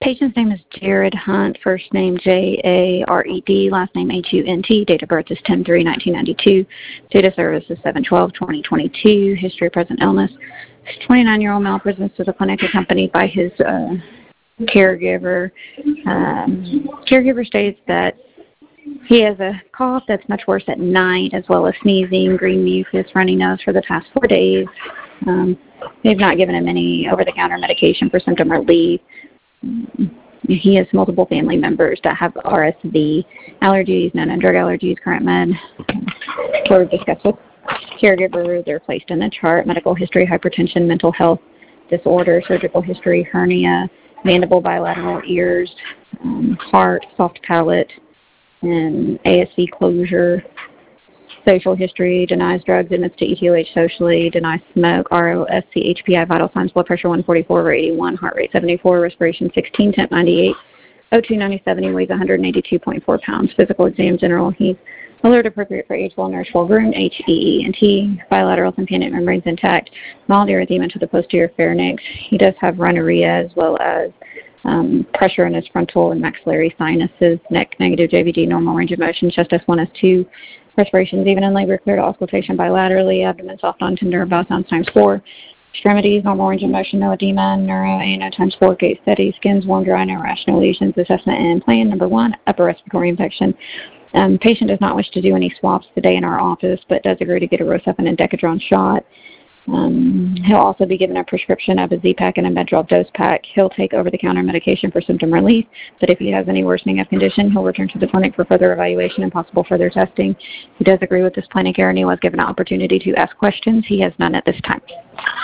Patient's name is Jared Hunt, first name Jared, last name Hunt, date of birth is 10/3/1992, date of service is 7/12/2022, history of present illness. 29-year-old male presents to the clinic accompanied by his caregiver. Caregiver states that he has a cough that's much worse at night, as well as sneezing, green mucus, runny nose for the past 4 days. They've not given him any over-the-counter medication for symptom relief. He has multiple family members that have RSV, allergies, known drug allergies, current med. We've discussed with caregiver. They're placed in a chart: medical history, hypertension, mental health disorder, surgical history, hernia, mandible, bilateral ears, heart, soft palate, and ASC closure. Social history: denies drugs, admits to ETOH socially, denies smoke, ROSC, HPI, vital signs, blood pressure 144/81, heart rate 74, respiration 16, temp 98, O2 90/70, weighs 182.4 pounds. Physical exam general: he's alert, appropriate for age, well-nourished, well-groomed, HEE&T, bilateral tympanic membranes intact, mild erythema to the posterior pharynx. He does have rhinorrhea as well as pressure in his frontal and maxillary sinuses, neck negative, JVD, normal range of motion, chest S1, S2, respirations even in labor, clear to auscultation bilaterally, abdomen soft on tender, bowel sounds ×4, extremities, normal range of motion, no edema, neuro, ANO ×4, gait steady, skin's warm, dry, no rational lesions, assessment and plan. Number 1, upper respiratory infection. Patient does not wish to do any swabs today in our office, but does agree to get a Rocephin and Decadron shot. He'll also be given a prescription of a Z-Pak and a Medrol dose pack. He'll take over-the-counter medication for symptom relief, but if he has any worsening of condition, he'll return to the clinic for further evaluation and possible further testing. He does agree with this plan of care, and he was given an opportunity to ask questions. He has none at this time.